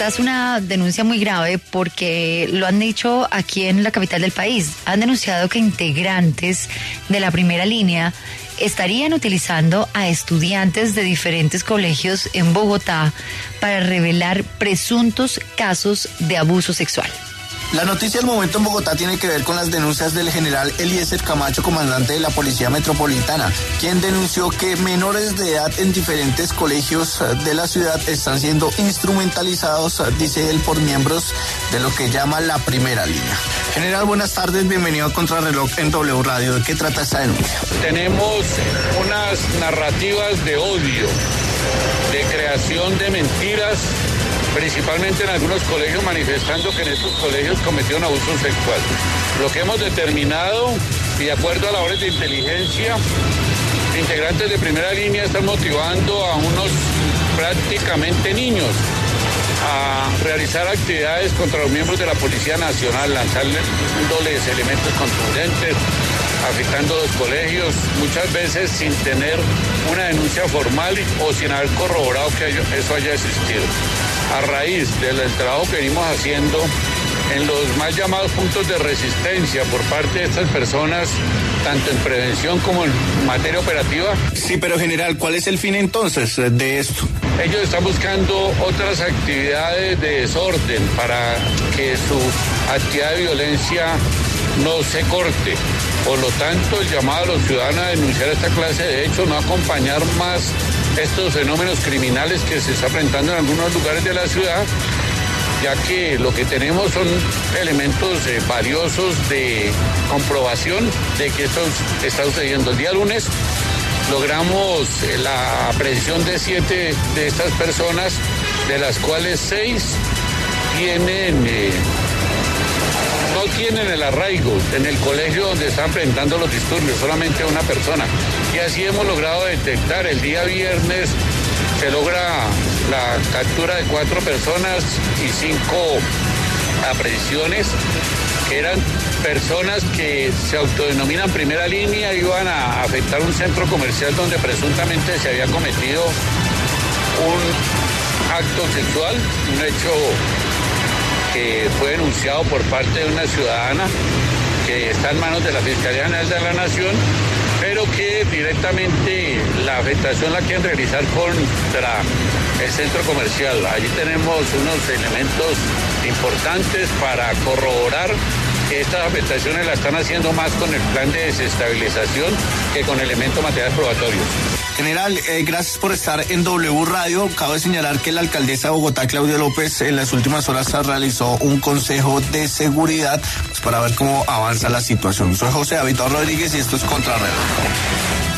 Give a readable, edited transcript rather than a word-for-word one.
esta es una denuncia muy grave porque lo han dicho aquí en la capital del país. Han denunciado que integrantes de la primera línea estarían utilizando a estudiantes de diferentes colegios en Bogotá para revelar presuntos casos de abuso sexual. La noticia del momento en Bogotá tiene que ver con las denuncias del general Eliezer Camacho, comandante de la Policía Metropolitana, quien denunció que menores de edad en diferentes colegios de la ciudad están siendo instrumentalizados, dice él, por miembros de lo que llama la primera línea. General, buenas tardes, bienvenido a Contrarreloj en W Radio. ¿De qué trata esta denuncia? Tenemos unas narrativas de odio, de creación de mentiras, principalmente en algunos colegios, manifestando que en estos colegios cometieron abuso sexual. Lo que hemos determinado, y de acuerdo a labores de inteligencia, integrantes de primera línea están motivando a unos prácticamente niños a realizar actividades contra los miembros de la Policía Nacional, lanzándoles elementos contundentes, afectando los colegios, muchas veces sin tener una denuncia formal o sin haber corroborado que eso haya existido. A raíz del trabajo que venimos haciendo en los más llamados puntos de resistencia por parte de estas personas, tanto en prevención como en materia operativa. Sí, pero general, ¿cuál es el fin entonces de esto? Ellos están buscando otras actividades de desorden para que su actividad de violencia no se corte. Por lo tanto, el llamado a los ciudadanos a denunciar esta clase de hechos, no acompañar más estos fenómenos criminales que se están presentando en algunos lugares de la ciudad, ya que lo que tenemos son elementos valiosos de comprobación de que esto está sucediendo. El día lunes logramos la aprehensión de 7 de estas personas, de las cuales 6 no tienen el arraigo en el colegio donde están presentando los disturbios, solamente una persona. Y así hemos logrado detectar. El día viernes se logra la captura de 4 personas y 5 aprehensiones, que eran personas que se autodenominan primera línea, iban a afectar un centro comercial donde presuntamente se había cometido un acto sexual, un hecho que fue denunciado por parte de una ciudadana que está en manos de la Fiscalía General de la Nación, pero que directamente la afectación la quieren realizar contra el centro comercial. Allí tenemos unos elementos importantes para corroborar que estas afectaciones la están haciendo más con el plan de desestabilización que con elementos materiales probatorios. General, gracias por estar en W Radio. Cabe señalar que la alcaldesa de Bogotá, Claudia López, en las últimas horas realizó un consejo de seguridad para ver cómo avanza la situación. Soy José David Rodríguez y esto es Contrarreloj.